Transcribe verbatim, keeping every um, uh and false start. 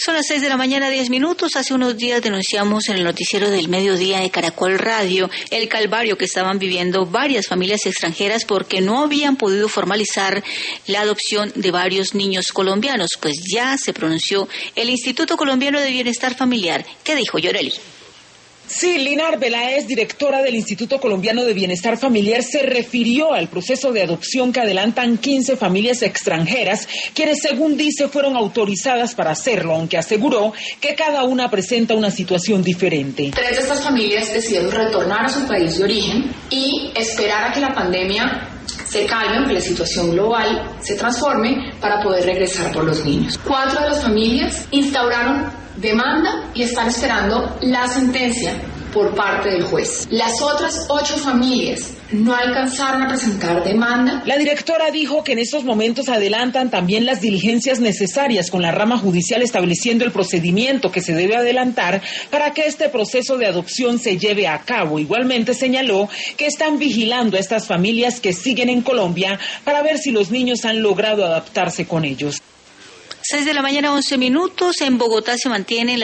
Son las seis de la mañana, diez minutos. Hace unos días denunciamos en el noticiero del mediodía de Caracol Radio el calvario que estaban viviendo varias familias extranjeras porque no habían podido formalizar la adopción de varios niños colombianos. Pues ya se pronunció el Instituto Colombiano de Bienestar Familiar. ¿Qué dijo Yoreli? Sí, Lina Arbeláez, directora del Instituto Colombiano de Bienestar Familiar, se refirió al proceso de adopción que adelantan quince familias extranjeras, quienes, según dice, fueron autorizadas para hacerlo, aunque aseguró que cada una presenta una situación diferente. Tres de estas familias decidieron retornar a su país de origen y esperar a que la pandemia se calme, que la situación global se transforme para poder regresar por los niños. Cuatro de las familias instauraron demanda y están esperando la sentencia por parte del juez. Las otras ocho familias no alcanzaron a presentar demanda. La directora dijo que en estos momentos adelantan también las diligencias necesarias con la rama judicial, estableciendo el procedimiento que se debe adelantar para que este proceso de adopción se lleve a cabo. Igualmente señaló que están vigilando a estas familias que siguen en Colombia para ver si los niños han logrado adaptarse con ellos. Seis de la mañana, once minutos. En Bogotá se mantiene la